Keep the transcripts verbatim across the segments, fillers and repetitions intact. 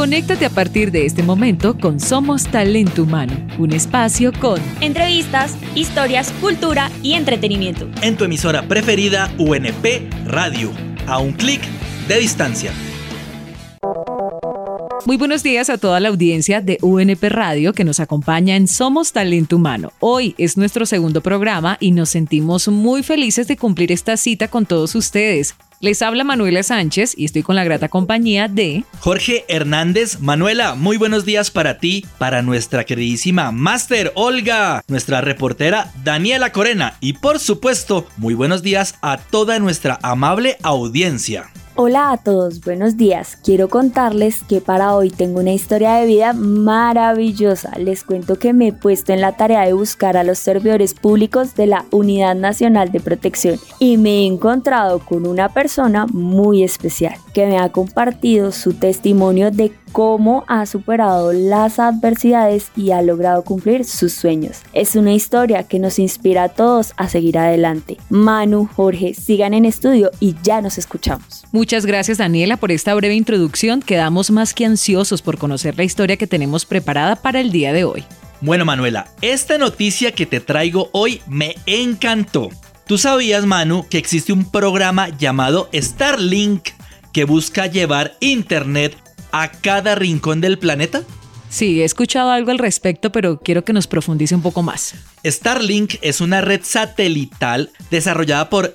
Conéctate a partir de este momento con Somos Talento Humano, un espacio con entrevistas, historias, cultura y entretenimiento. En tu emisora preferida U N P Radio, a un clic de distancia. Muy buenos días a toda la audiencia de U N P Radio que nos acompaña en Somos Talento Humano. Hoy es nuestro segundo programa y nos sentimos muy felices de cumplir esta cita con todos ustedes. Les habla Manuela Sánchez y estoy con la grata compañía de Jorge Hernández. Manuela, muy buenos días para ti, para nuestra queridísima máster Olga, nuestra reportera Daniela Corena y por supuesto, muy buenos días a toda nuestra amable audiencia. Hola a todos, buenos días. Quiero contarles que para hoy tengo una historia de vida maravillosa. Les cuento que me he puesto en la tarea de buscar a los servidores públicos de la Unidad Nacional de Protección y me he encontrado con una persona muy especial que me ha compartido su testimonio de cómo ha superado las adversidades y ha logrado cumplir sus sueños. Es una historia que nos inspira a todos a seguir adelante. Manu, Jorge, sigan en estudio y ya nos escuchamos. Muchas gracias, Daniela, por esta breve introducción. Quedamos más que ansiosos por conocer la historia que tenemos preparada para el día de hoy. Bueno, Manuela, esta noticia que te traigo hoy me encantó. ¿Tú sabías, Manu, que existe un programa llamado Starlink que busca llevar internet a cada rincón del planeta? Sí, he escuchado algo al respecto, pero quiero que nos profundice un poco más. Starlink es una red satelital desarrollada por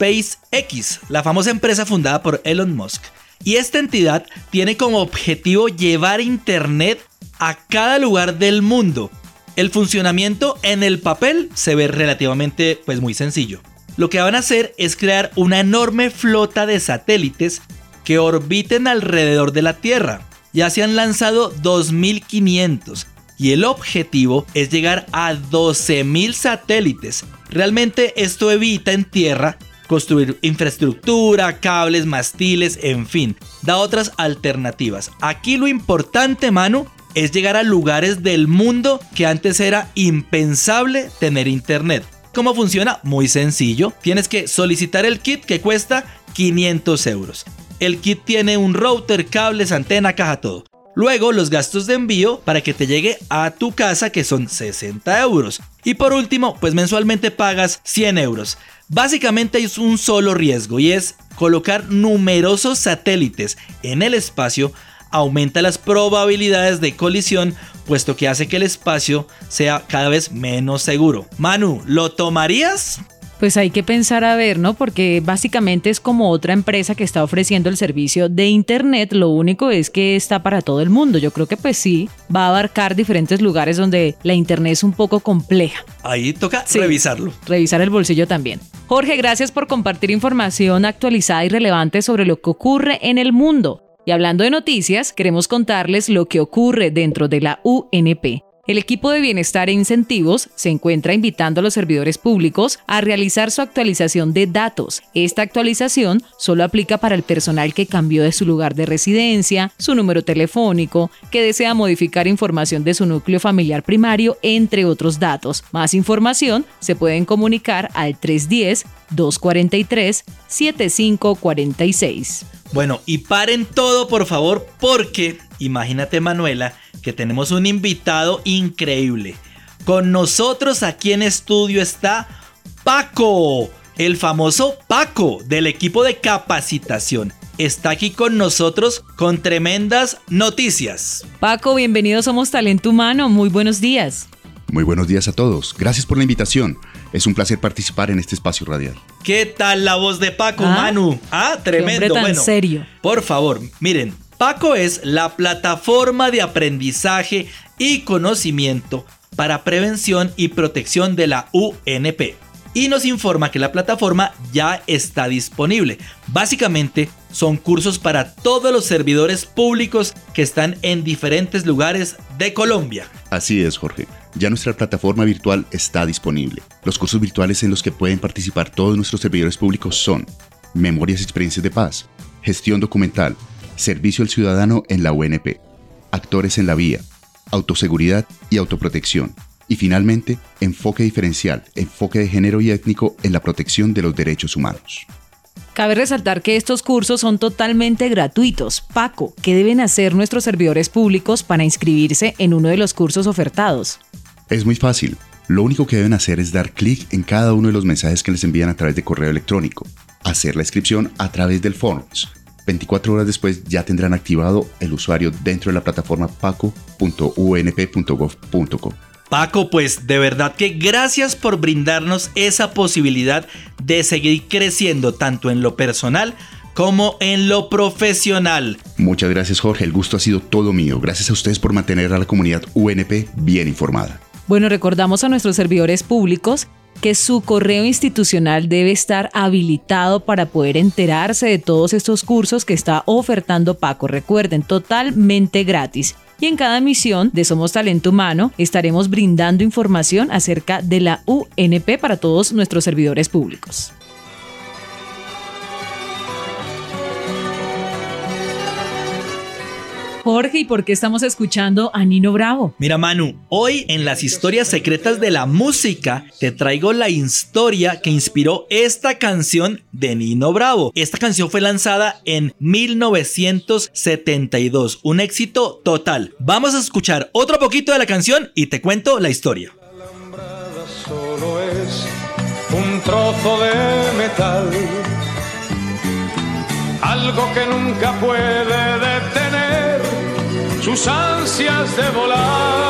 SpaceX, la famosa empresa fundada por Elon Musk. Y esta entidad tiene como objetivo llevar internet a cada lugar del mundo. El funcionamiento en el papel se ve relativamente, pues, muy sencillo. Lo que van a hacer es crear una enorme flota de satélites que orbiten alrededor de la Tierra. Ya se han lanzado dos mil quinientos y el objetivo es llegar a doce mil satélites. Realmente esto evita en tierra construir infraestructura, cables, mastiles, en fin, da otras alternativas. Aquí lo importante, Manu, es llegar a lugares del mundo que antes era impensable tener internet. ¿Cómo funciona? Muy sencillo. Tienes que solicitar el kit que cuesta quinientos euros. El kit tiene un router, cables, antena, caja, todo. Luego los gastos de envío para que te llegue a tu casa, que son sesenta euros. Y por último, pues mensualmente pagas cien euros. Básicamente es un solo riesgo y es colocar numerosos satélites en el espacio. Aumenta las probabilidades de colisión, puesto que hace que el espacio sea cada vez menos seguro. Manu, ¿lo tomarías? Pues hay que pensar a ver, ¿no? Porque básicamente es como otra empresa que está ofreciendo el servicio de internet. Lo único es que está para todo el mundo. Yo creo que pues sí, va a abarcar diferentes lugares donde la internet es un poco compleja. Ahí toca sí, revisarlo. Revisar el bolsillo también. Jorge, gracias por compartir información actualizada y relevante sobre lo que ocurre en el mundo. Y hablando de noticias, queremos contarles lo que ocurre dentro de la U N P. El equipo de Bienestar e Incentivos se encuentra invitando a los servidores públicos a realizar su actualización de datos. Esta actualización solo aplica para el personal que cambió de su lugar de residencia, su número telefónico, que desea modificar información de su núcleo familiar primario, entre otros datos. Más información se pueden comunicar al tres uno cero, dos cuatro tres, siete cinco cuatro seis. Bueno, y paren todo, por favor, porque imagínate, Manuela, que tenemos un invitado increíble. Con nosotros aquí en estudio está Paco, el famoso Paco del equipo de capacitación. Está aquí con nosotros con tremendas noticias. Paco, bienvenido a Somos Talento Humano. Muy buenos días. Muy buenos días a todos. Gracias por la invitación. Es un placer participar en este espacio radial. ¿Qué tal la voz de Paco, ah, Manu? Ah, tremendo. Qué hombre tan bueno, serio. Por favor, miren, Paco es la plataforma de aprendizaje y conocimiento para prevención y protección de la U N P. Y nos informa que la plataforma ya está disponible. Básicamente son cursos para todos los servidores públicos que están en diferentes lugares de Colombia. Así es, Jorge. Ya nuestra plataforma virtual está disponible. Los cursos virtuales en los que pueden participar todos nuestros servidores públicos son Memorias y Experiencias de Paz, Gestión Documental, Servicio al Ciudadano en la U N P, Actores en la Vía, Autoseguridad y Autoprotección. Y finalmente, enfoque diferencial, enfoque de género y étnico en la protección de los derechos humanos. Cabe resaltar que estos cursos son totalmente gratuitos. Paco, ¿qué deben hacer nuestros servidores públicos para inscribirse en uno de los cursos ofertados? Es muy fácil. Lo único que deben hacer es dar clic en cada uno de los mensajes que les envían a través de correo electrónico, hacer la inscripción a través del Forms. veinticuatro horas después ya tendrán activado el usuario dentro de la plataforma paco punto u n p punto gov punto co. Paco, pues de verdad que gracias por brindarnos esa posibilidad de seguir creciendo tanto en lo personal como en lo profesional. Muchas gracias, Jorge, el gusto ha sido todo mío. Gracias a ustedes por mantener a la comunidad U N P bien informada. Bueno, recordamos a nuestros servidores públicos que su correo institucional debe estar habilitado para poder enterarse de todos estos cursos que está ofertando Paco. Recuerden, totalmente gratis. Y en cada emisión de Somos Talento Humano estaremos brindando información acerca de la U N P para todos nuestros servidores públicos. Jorge, ¿y por qué estamos escuchando a Nino Bravo? Mira, Manu, hoy en las historias secretas de la música te traigo la historia que inspiró esta canción de Nino Bravo. Esta canción fue lanzada en mil novecientos setenta y dos, un éxito total. Vamos a escuchar otro poquito de la canción y te cuento la historia. La alambrada solo es un trozo de metal, algo que nunca puede detener sus ansias de volar,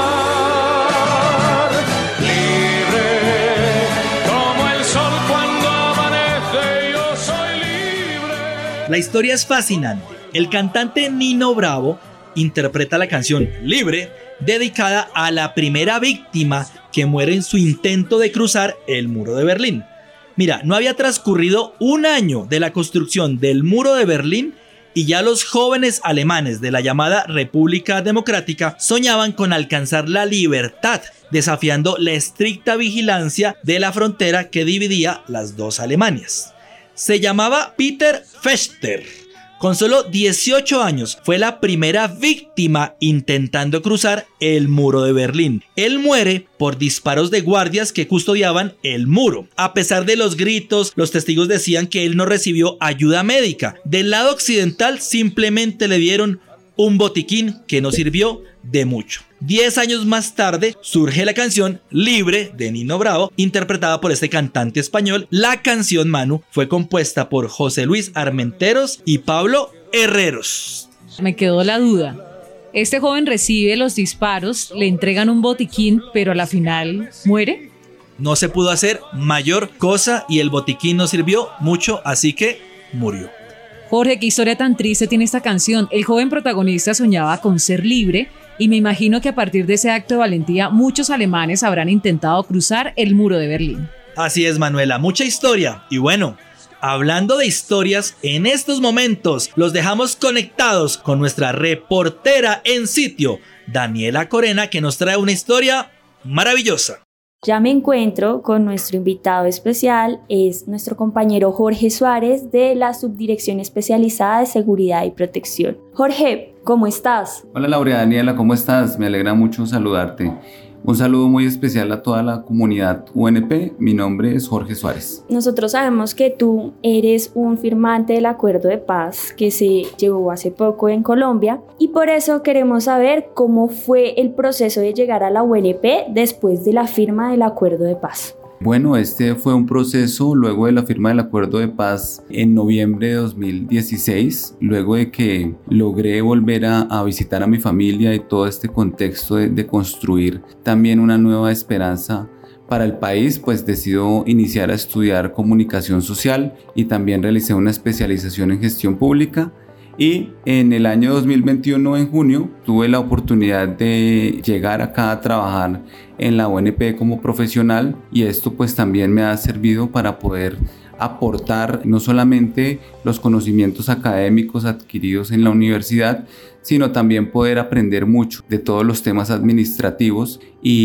libre como el sol cuando amanece, yo soy libre. La historia es fascinante. El cantante Nino Bravo interpreta la canción Libre, dedicada a la primera víctima que muere en su intento de cruzar el muro de Berlín. Mira, no había transcurrido un año de la construcción del muro de Berlín y ya los jóvenes alemanes de la llamada República Democrática soñaban con alcanzar la libertad, desafiando la estricta vigilancia de la frontera que dividía las dos Alemanias. Se llamaba Peter Fechter. Con solo dieciocho años fue la primera víctima intentando cruzar el muro de Berlín. Él muere por disparos de guardias que custodiaban el muro. A pesar de los gritos, los testigos decían que él no recibió ayuda médica. Del lado occidental simplemente le dieron un botiquín que no sirvió de mucho. Diez años más tarde surge la canción Libre de Nino Bravo, interpretada por este cantante español. La canción, Manu, fue compuesta por José Luis Armenteros y Pablo Herreros. Me quedó la duda. Este joven recibe los disparos, le entregan un botiquín, pero a la final muere. No se pudo hacer mayor cosa y el botiquín no sirvió mucho, así que murió. Jorge, qué historia tan triste tiene esta canción. El joven protagonista soñaba con ser libre y me imagino que a partir de ese acto de valentía muchos alemanes habrán intentado cruzar el muro de Berlín. Así es, Manuela, mucha historia. Y bueno, hablando de historias, en estos momentos los dejamos conectados con nuestra reportera en sitio, Daniela Corena, que nos trae una historia maravillosa. Ya me encuentro con nuestro invitado especial, es nuestro compañero Jorge Suárez de la Subdirección Especializada de Seguridad y Protección. Jorge, ¿cómo estás? Hola Laura, Daniela, ¿cómo estás? Me alegra mucho saludarte. Un saludo muy especial a toda la comunidad U N P. Mi nombre es Jorge Suárez. Nosotros sabemos que tú eres un firmante del acuerdo de paz que se llevó hace poco en Colombia y por eso queremos saber cómo fue el proceso de llegar a la U N P después de la firma del acuerdo de paz. Bueno, este fue un proceso luego de la firma del acuerdo de paz en noviembre de dos mil dieciséis, luego de que logré volver a, a visitar a mi familia y todo este contexto de, de construir también una nueva esperanza para el país, pues decido iniciar a estudiar comunicación social y también realicé una especialización en gestión pública. Y en el año dos mil veintiuno, en junio, tuve la oportunidad de llegar acá a trabajar en la U N P como profesional y esto pues también me ha servido para poder aportar no solamente los conocimientos académicos adquiridos en la universidad, sino también poder aprender mucho de todos los temas administrativos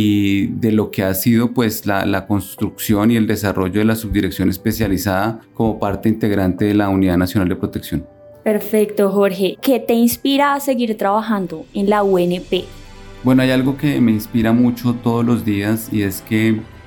y de lo que ha sido pues la, la construcción y el desarrollo de la subdirección especializada como parte integrante de la Unidad Nacional de Protección. Perfecto, Jorge. ¿Qué te inspira a seguir trabajando en la U N P? Bueno, hay algo que me inspira mucho todos los días y es que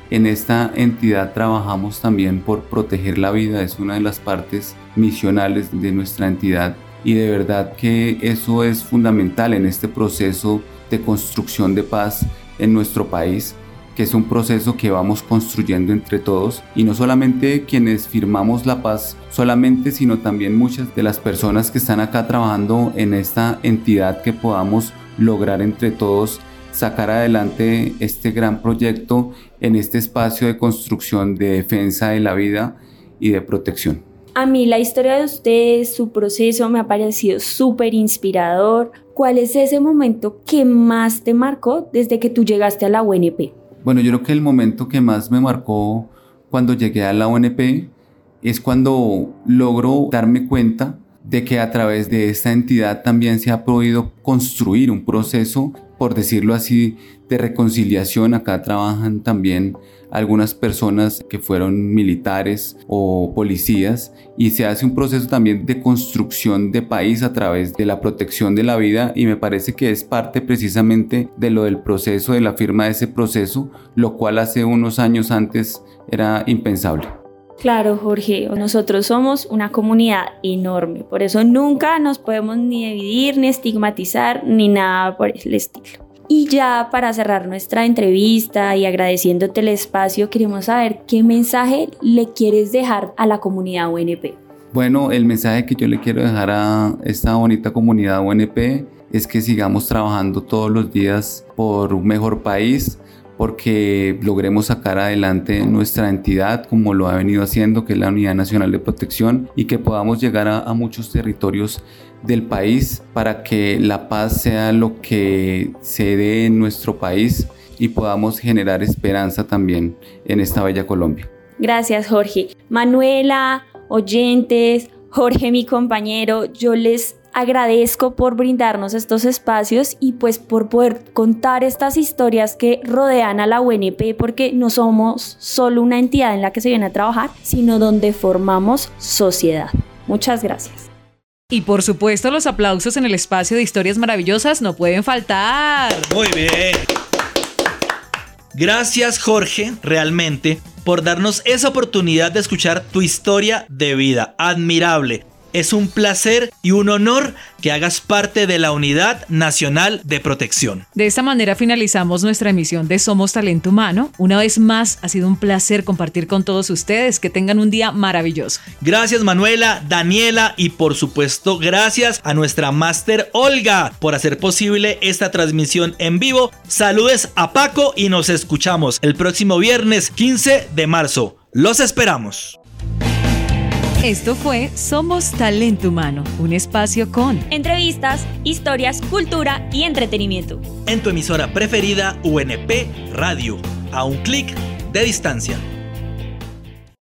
En esta entidad trabajamos también por proteger la vida, es una de las partes misionales de nuestra entidad y de verdad que eso es fundamental en este proceso de construcción de paz en nuestro país, que es un proceso que vamos construyendo entre todos y no solamente quienes firmamos la paz solamente, sino también muchas de las personas que están acá trabajando en esta entidad, que podamos lograr entre todos sacar adelante este gran proyecto en este espacio de construcción de defensa de la vida y de protección. A mí la historia de ustedes, su proceso me ha parecido súper inspirador. ¿Cuál es ese momento que más te marcó desde que tú llegaste a la U N P? Bueno, yo creo que el momento que más me marcó cuando llegué a la U N P es cuando logro darme cuenta de que a través de esta entidad también se ha podido construir un proceso, por decirlo así, de reconciliación. Acá trabajan también algunas personas que fueron militares o policías y se hace un proceso también de construcción de país a través de la protección de la vida, y me parece que es parte precisamente de lo del proceso, de la firma de ese proceso, lo cual hace unos años antes era impensable. Claro, Jorge, nosotros somos una comunidad enorme, por eso nunca nos podemos ni dividir, ni estigmatizar, ni nada por el estilo. Y ya para cerrar nuestra entrevista y agradeciéndote el espacio, queremos saber qué mensaje le quieres dejar a la comunidad U N P. Bueno, el mensaje que yo le quiero dejar a esta bonita comunidad U N P es que sigamos trabajando todos los días por un mejor país, porque logremos sacar adelante nuestra entidad como lo ha venido haciendo, que es la Unidad Nacional de Protección, y que podamos llegar a, a muchos territorios del país para que la paz sea lo que se dé en nuestro país y podamos generar esperanza también en esta bella Colombia. Gracias, Jorge. Manuela, oyentes, Jorge, mi compañero, yo les agradezco por brindarnos estos espacios y pues por poder contar estas historias que rodean a la U N P, porque no somos solo una entidad en la que se viene a trabajar, sino donde formamos sociedad. Muchas gracias. Y por supuesto, los aplausos en el espacio de historias maravillosas no pueden faltar. Muy bien. Gracias, Jorge, realmente, por darnos esa oportunidad de escuchar tu historia de vida. Admirable. Es un placer y un honor que hagas parte de la Unidad Nacional de Protección. De esta manera finalizamos nuestra emisión de Somos Talento Humano. Una vez más, ha sido un placer compartir con todos ustedes. Que tengan un día maravilloso. Gracias, Manuela, Daniela, y por supuesto gracias a nuestra máster Olga por hacer posible esta transmisión en vivo. Saludes a Paco y nos escuchamos el próximo viernes quince de marzo. Los esperamos. Esto fue Somos Talento Humano, un espacio con entrevistas, historias, cultura y entretenimiento. En tu emisora preferida U N P Radio, a un clic de distancia.